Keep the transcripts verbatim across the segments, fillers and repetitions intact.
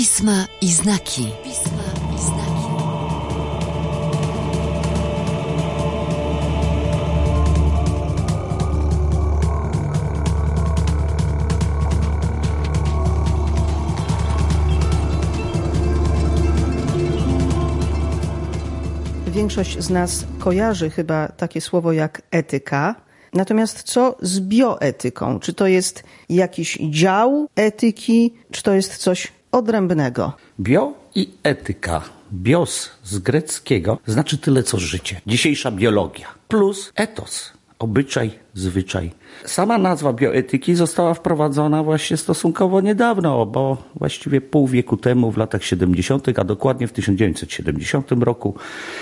Pisma i znaki. Pisma i znaki. Większość z nas kojarzy chyba takie słowo jak etyka. Natomiast co z bioetyką? Czy to jest jakiś dział etyki, czy to jest coś odrębnego? Bio i etyka. Bios z greckiego znaczy tyle co życie. Dzisiejsza biologia. Plus etos. Obyczaj, zwyczaj. Sama nazwa bioetyki została wprowadzona właśnie stosunkowo niedawno, bo właściwie pół wieku temu, w latach siedemdziesiątych, a dokładnie w tysiąc dziewięćset siedemdziesiątym roku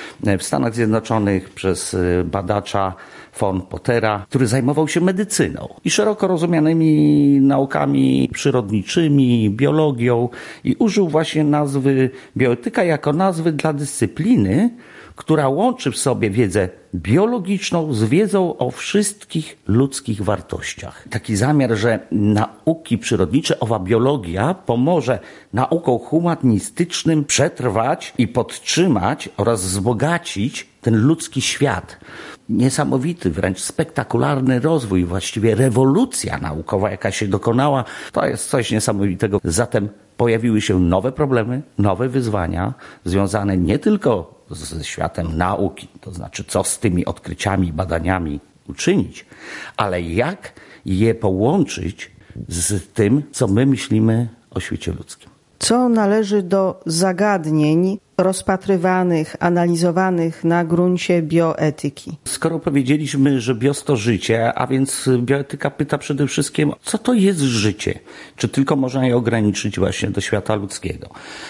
w Stanach Zjednoczonych przez badacza von Pottera, który zajmował się medycyną i szeroko rozumianymi naukami przyrodniczymi, biologią i użył właśnie nazwy bioetyka jako nazwy dla dyscypliny, która łączy w sobie wiedzę biologiczną z wiedzą o wszystkich ludzkich wartościach. Taki zamiar, że nauki przyrodnicze, owa biologia pomoże naukom humanistycznym przetrwać i podtrzymać oraz wzbogacić ten ludzki świat. Niesamowity, wręcz spektakularny rozwój, właściwie rewolucja naukowa, jaka się dokonała, to jest coś niesamowitego. Zatem pojawiły się nowe problemy, nowe wyzwania związane nie tylko ze światem nauki, to znaczy co z tymi odkryciami, badaniami uczynić, ale jak je połączyć z tym, co my myślimy o świecie ludzkim. Co należy do zagadnień rozpatrywanych, analizowanych na gruncie bioetyki? Skoro powiedzieliśmy, że bios to życie, a więc bioetyka pyta przede wszystkim, co to jest życie? Czy tylko można je ograniczyć właśnie do świata ludzkiego?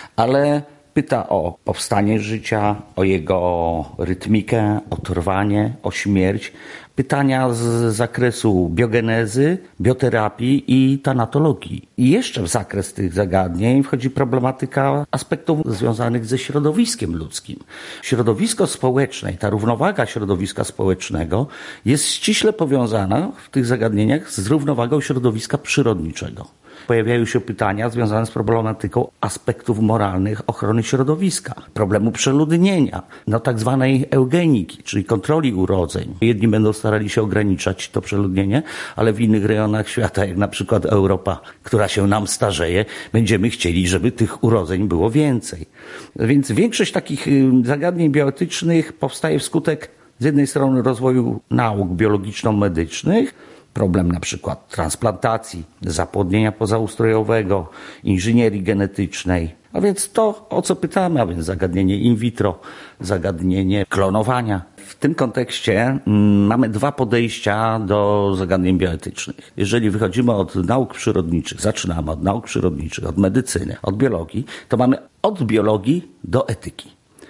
Ale pyta o powstanie życia, o jego rytmikę, o trwanie, o śmierć. Pytania z zakresu biogenezy, bioterapii i tanatologii. I jeszcze w zakres tych zagadnień wchodzi problematyka aspektów związanych ze środowiskiem ludzkim. Środowisko społeczne, ta równowaga środowiska społecznego jest ściśle powiązana w tych zagadnieniach z równowagą środowiska przyrodniczego. Pojawiają się pytania związane z problematyką aspektów moralnych ochrony środowiska, problemu przeludnienia, no tak zwanej eugeniki, czyli kontroli urodzeń. Jedni będą starali się ograniczać to przeludnienie, ale w innych rejonach świata, jak na przykład Europa, która się nam starzeje, będziemy chcieli, żeby tych urodzeń było więcej. Więc większość takich zagadnień bioetycznych powstaje wskutek z jednej strony rozwoju nauk biologiczno-medycznych, problem na przykład transplantacji, zapłodnienia pozaustrojowego, inżynierii genetycznej. A więc to, o co pytamy, a więc zagadnienie in vitro, zagadnienie klonowania. W tym kontekście mm, mamy dwa podejścia do zagadnień bioetycznych. Jeżeli wychodzimy od nauk przyrodniczych, zaczynamy od nauk przyrodniczych, od medycyny, od biologii, to mamy od biologii do etyki.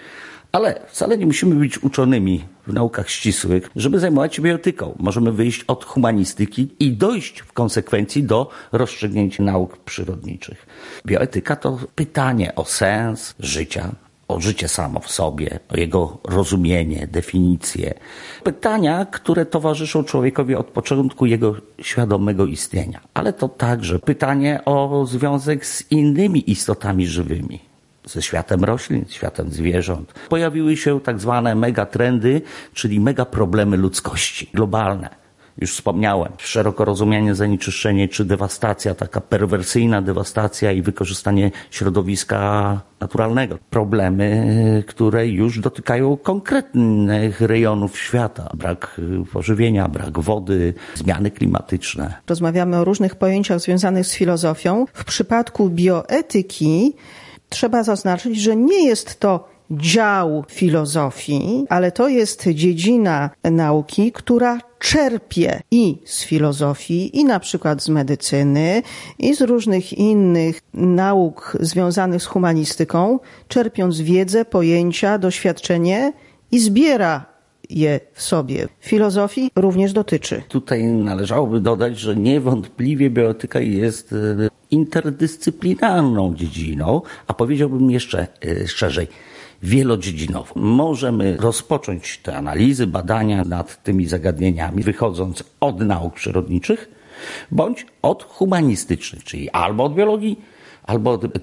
Ale wcale nie musimy być uczonymi w naukach ścisłych, żeby zajmować się bioetyką. Możemy wyjść od humanistyki i dojść w konsekwencji do rozstrzygnięć nauk przyrodniczych. Bioetyka to pytanie o sens życia, o życie samo w sobie, o jego rozumienie, definicję. Pytania, które towarzyszą człowiekowi od początku jego świadomego istnienia. Ale to także pytanie o związek z innymi istotami żywymi. Ze światem roślin, światem zwierząt. Pojawiły się tak zwane megatrendy, czyli megaproblemy ludzkości, globalne. Już wspomniałem, szeroko rozumiane zanieczyszczenie czy dewastacja, taka perwersyjna dewastacja i wykorzystanie środowiska naturalnego. Problemy, które już dotykają konkretnych rejonów świata. Brak pożywienia, brak wody, zmiany klimatyczne. Rozmawiamy o różnych pojęciach związanych z filozofią. W przypadku bioetyki trzeba zaznaczyć, że nie jest to dział filozofii, ale to jest dziedzina nauki, która czerpie i z filozofii, i na przykład z medycyny, i z różnych innych nauk związanych z humanistyką, czerpiąc wiedzę, pojęcia, doświadczenie i zbiera je w sobie. Filozofii również dotyczy. Tutaj należałoby dodać, że niewątpliwie bioetyka jest interdyscyplinarną dziedziną, a powiedziałbym jeszcze szerzej, wielodziedzinową. Możemy rozpocząć te analizy, badania nad tymi zagadnieniami, wychodząc od nauk przyrodniczych, bądź od humanistycznych, czyli albo od biologii, albo od etyki.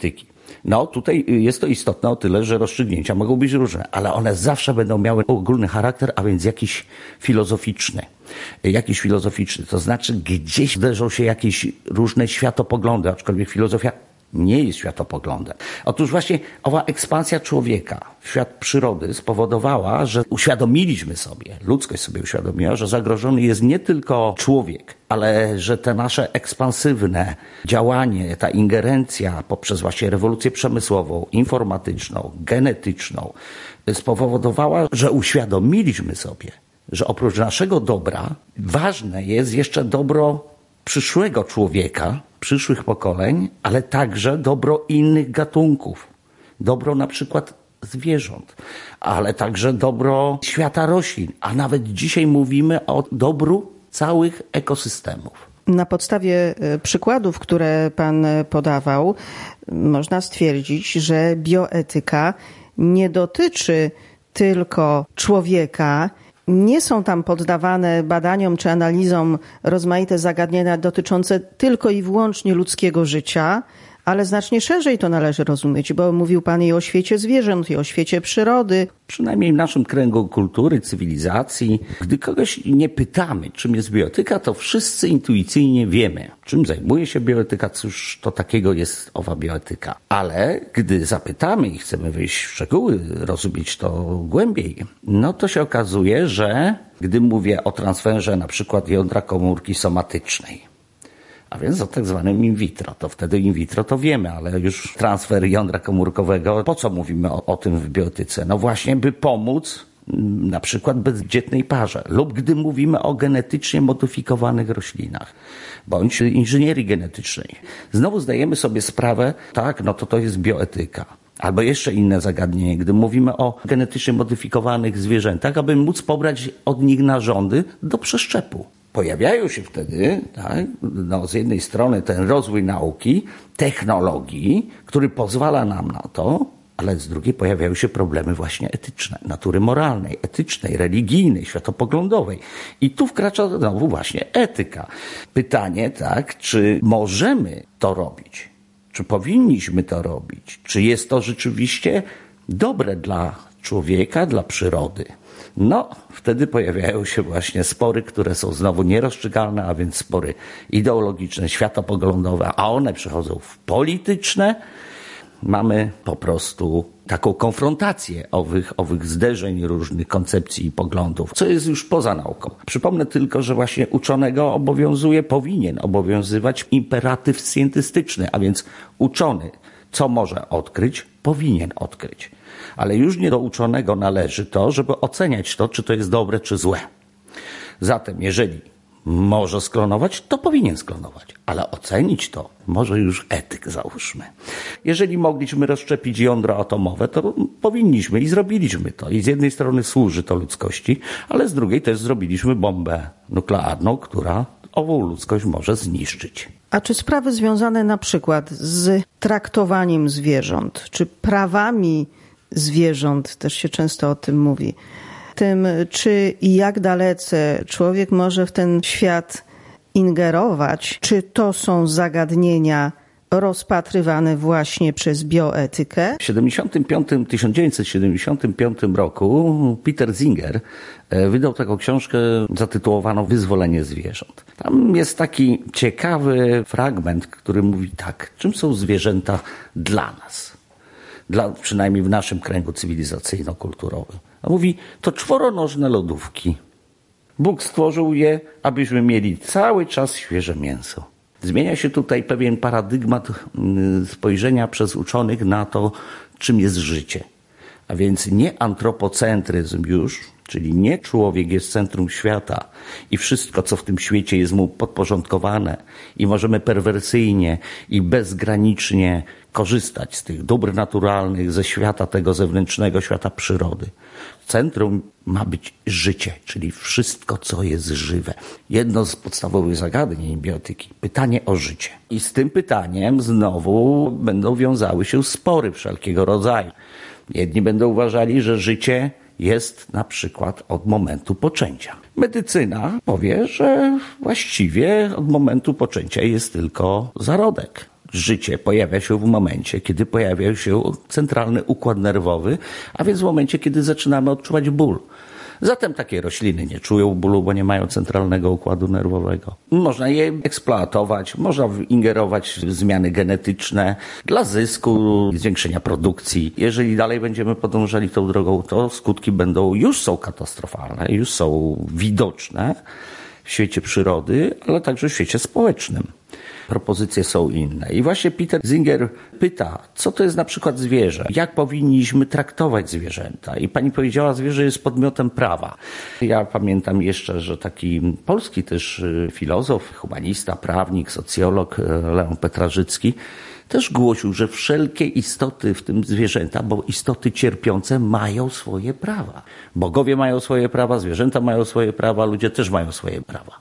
No tutaj jest to istotne o tyle, że rozstrzygnięcia mogą być różne, ale one zawsze będą miały ogólny charakter, a więc jakiś filozoficzny. Jakiś filozoficzny, to znaczy gdzieś zderzą się jakieś różne światopoglądy, aczkolwiek filozofia nie jest światopoglądem. Otóż właśnie owa ekspansja człowieka w świat przyrody spowodowała, że uświadomiliśmy sobie, ludzkość sobie uświadomiła, że zagrożony jest nie tylko człowiek, ale że te nasze ekspansywne działanie, ta ingerencja poprzez właśnie rewolucję przemysłową, informatyczną, genetyczną spowodowała, że uświadomiliśmy sobie, że oprócz naszego dobra ważne jest jeszcze dobro przyszłego człowieka, przyszłych pokoleń, ale także dobro innych gatunków. Dobro na przykład zwierząt, ale także dobro świata roślin. A nawet dzisiaj mówimy o dobru całych ekosystemów. Na podstawie przykładów, które pan podawał, można stwierdzić, że bioetyka nie dotyczy tylko człowieka. Nie są tam poddawane badaniom czy analizom rozmaite zagadnienia dotyczące tylko i wyłącznie ludzkiego życia, ale znacznie szerzej to należy rozumieć, bo mówił pan i o świecie zwierząt, i o świecie przyrody. Przynajmniej w naszym kręgu kultury, cywilizacji, gdy kogoś nie pytamy, czym jest bioetyka, to wszyscy intuicyjnie wiemy, czym zajmuje się bioetyka, cóż to takiego jest owa bioetyka. Ale gdy zapytamy i chcemy wejść w szczegóły, rozumieć to głębiej, no to się okazuje, że gdy mówię o transferze na przykład jądra komórki somatycznej, a więc o tak zwanym in vitro. To wtedy in vitro to wiemy, ale już transfer jądra komórkowego, po co mówimy o, o tym w bioetyce? No właśnie, by pomóc na przykład bezdzietnej parze lub gdy mówimy o genetycznie modyfikowanych roślinach bądź inżynierii genetycznej. Znowu zdajemy sobie sprawę, tak, no to to jest bioetyka. Albo jeszcze inne zagadnienie, gdy mówimy o genetycznie modyfikowanych zwierzętach, aby móc pobrać od nich narządy do przeszczepu. Pojawiają się wtedy, tak, no, z jednej strony ten rozwój nauki, technologii, który pozwala nam na to, ale z drugiej pojawiają się problemy właśnie etyczne, natury moralnej, etycznej, religijnej, światopoglądowej. I tu wkracza znowu właśnie etyka. Pytanie, tak, czy możemy to robić? Czy powinniśmy to robić? Czy jest to rzeczywiście dobre dla człowieka, dla przyrody? No, wtedy pojawiają się właśnie spory, które są znowu nierozstrzygalne, a więc spory ideologiczne, światopoglądowe, a one przechodzą w polityczne. Mamy po prostu taką konfrontację owych, owych zderzeń różnych koncepcji i poglądów, co jest już poza nauką. Przypomnę tylko, że właśnie uczonego obowiązuje, powinien obowiązywać imperatyw scjentystyczny, a więc uczony, co może odkryć, powinien odkryć. Ale już nie do uczonego należy to, żeby oceniać to, czy to jest dobre, czy złe. Zatem, jeżeli może sklonować, to powinien sklonować. Ale ocenić to może już etyk, załóżmy. Jeżeli mogliśmy rozszczepić jądra atomowe, to powinniśmy i zrobiliśmy to. I z jednej strony służy to ludzkości, ale z drugiej też zrobiliśmy bombę nuklearną, która ową ludzkość może zniszczyć. A czy sprawy związane na przykład z traktowaniem zwierząt, czy prawami zwierząt, też się często o tym mówi, tym czy i jak dalece człowiek może w ten świat ingerować, czy to są zagadnienia rozpatrywane właśnie przez bioetykę? W tysiąc dziewięćset siedemdziesiątym piątym roku Peter Singer wydał taką książkę zatytułowaną Wyzwolenie zwierząt. Tam jest taki ciekawy fragment, który mówi tak, czym są zwierzęta dla nas? Dla, przynajmniej w naszym kręgu cywilizacyjno-kulturowym. A mówi, to czworonożne lodówki. Bóg stworzył je, abyśmy mieli cały czas świeże mięso. Zmienia się tutaj pewien paradygmat spojrzenia przez uczonych na to, czym jest życie. A więc nie antropocentryzm już, czyli nie człowiek jest centrum świata i wszystko, co w tym świecie jest mu podporządkowane i możemy perwersyjnie i bezgranicznie korzystać z tych dóbr naturalnych, ze świata tego zewnętrznego, świata przyrody. Centrum ma być życie, czyli wszystko, co jest żywe. Jedno z podstawowych zagadnień bioetyki, pytanie o życie. I z tym pytaniem znowu będą wiązały się spory wszelkiego rodzaju. Jedni będą uważali, że życie jest na przykład od momentu poczęcia. Medycyna powie, że właściwie od momentu poczęcia jest tylko zarodek. Życie pojawia się w momencie, kiedy pojawia się centralny układ nerwowy, a więc w momencie, kiedy zaczynamy odczuwać ból. Zatem takie rośliny nie czują bólu, bo nie mają centralnego układu nerwowego. Można je eksploatować, można ingerować w zmiany genetyczne dla zysku, zwiększenia produkcji. Jeżeli dalej będziemy podążali tą drogą, to skutki będą, już są katastrofalne, już są widoczne w świecie przyrody, ale także w świecie społecznym. Propozycje są inne. I właśnie Peter Singer pyta, co to jest na przykład zwierzę? Jak powinniśmy traktować zwierzęta? I pani powiedziała, zwierzę jest podmiotem prawa. Ja pamiętam jeszcze, że taki polski też filozof, humanista, prawnik, socjolog Leon Petrażycki też głosił, że wszelkie istoty, w tym zwierzęta, bo istoty cierpiące mają swoje prawa. Bogowie mają swoje prawa, zwierzęta mają swoje prawa, ludzie też mają swoje prawa.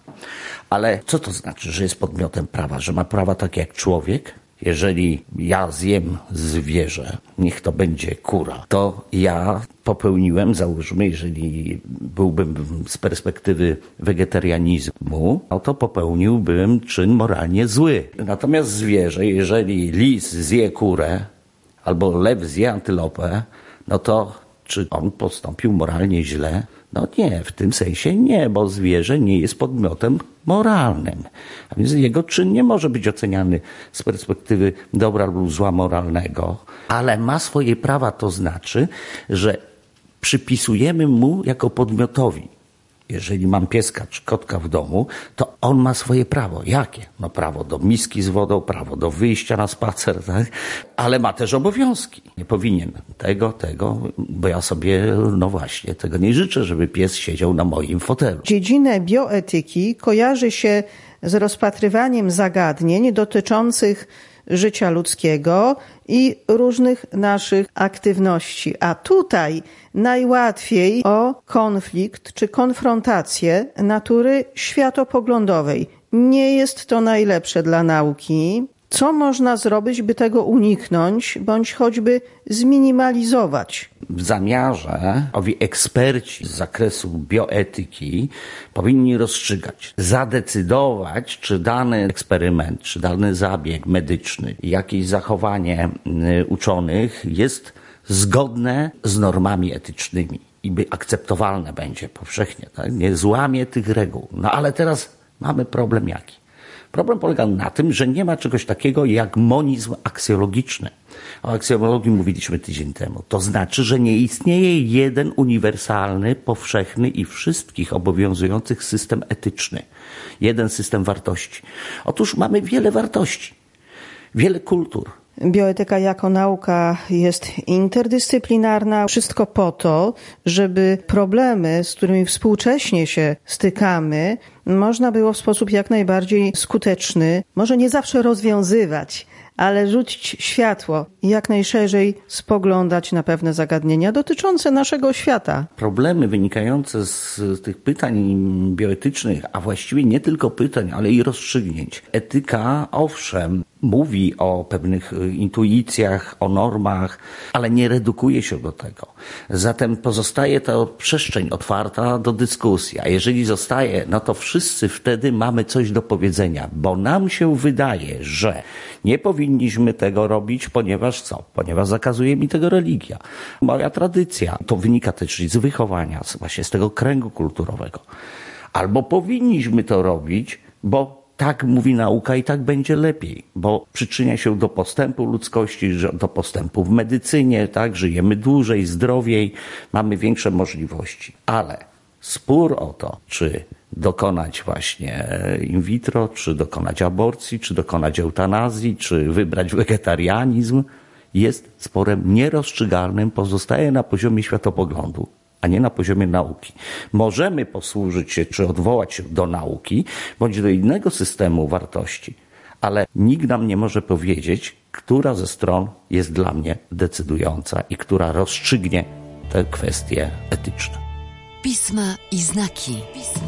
Ale co to znaczy, że jest podmiotem prawa? Że ma prawa takie jak człowiek? Jeżeli ja zjem zwierzę, niech to będzie kura, to ja popełniłem, załóżmy, jeżeli byłbym z perspektywy wegetarianizmu, no to popełniłbym czyn moralnie zły. Natomiast zwierzę, jeżeli lis zje kurę albo lew zje antylopę, no to czy on postąpił moralnie źle? No nie, w tym sensie nie, bo zwierzę nie jest podmiotem moralnym. A więc jego czyn nie może być oceniany z perspektywy dobra lub zła moralnego, ale ma swoje prawa, to znaczy, że przypisujemy mu jako podmiotowi. Jeżeli mam pieska czy kotka w domu, to on ma swoje prawo. Jakie? No prawo do miski z wodą, prawo do wyjścia na spacer, tak? Ale ma też obowiązki. Nie powinien tego, tego, bo ja sobie, no właśnie, tego nie życzę, żeby pies siedział na moim fotelu. Dziedzinę bioetyki kojarzy się z rozpatrywaniem zagadnień dotyczących życia ludzkiego i różnych naszych aktywności. A tutaj najłatwiej o konflikt czy konfrontację natury światopoglądowej. Nie jest to najlepsze dla nauki. Co można zrobić, by tego uniknąć, bądź choćby zminimalizować? W zamiarze owi eksperci z zakresu bioetyki powinni rozstrzygać, zadecydować, czy dany eksperyment, czy dany zabieg medyczny, jakieś zachowanie uczonych jest zgodne z normami etycznymi i by akceptowalne będzie powszechnie, tak? Nie złamie tych reguł. No ale teraz mamy problem jaki? Problem polega na tym, że nie ma czegoś takiego jak monizm aksjologiczny. O aksjologii mówiliśmy tydzień temu. To znaczy, że nie istnieje jeden uniwersalny, powszechny i wszystkich obowiązujących system etyczny. Jeden system wartości. Otóż mamy wiele wartości, wiele kultur. Bioetyka jako nauka jest interdyscyplinarna. Wszystko po to, żeby problemy, z którymi współcześnie się stykamy, można było w sposób jak najbardziej skuteczny, może nie zawsze rozwiązywać, ale rzucić światło i jak najszerzej spoglądać na pewne zagadnienia dotyczące naszego świata. Problemy wynikające z tych pytań bioetycznych, a właściwie nie tylko pytań, ale i rozstrzygnięć. Etyka, owszem, mówi o pewnych intuicjach, o normach, ale nie redukuje się do tego. Zatem pozostaje to przestrzeń otwarta do dyskusji, a jeżeli zostaje, no to wszyscy wtedy mamy coś do powiedzenia, bo nam się wydaje, że nie powinniśmy tego robić, ponieważ co? Ponieważ zakazuje mi tego religia. Moja tradycja, to wynika też z wychowania, właśnie z tego kręgu kulturowego. Albo powinniśmy to robić, bo tak mówi nauka i tak będzie lepiej, bo przyczynia się do postępu ludzkości, do postępu w medycynie, tak, żyjemy dłużej, zdrowiej, mamy większe możliwości. Ale spór o to, czy dokonać właśnie in vitro, czy dokonać aborcji, czy dokonać eutanazji, czy wybrać wegetarianizm, jest sporem nierozstrzygalnym, pozostaje na poziomie światopoglądu, a nie na poziomie nauki. Możemy posłużyć się, czy odwołać się do nauki, bądź do innego systemu wartości, ale nikt nam nie może powiedzieć, która ze stron jest dla mnie decydująca i która rozstrzygnie te kwestie etyczne. Pisma i znaki. Pisma.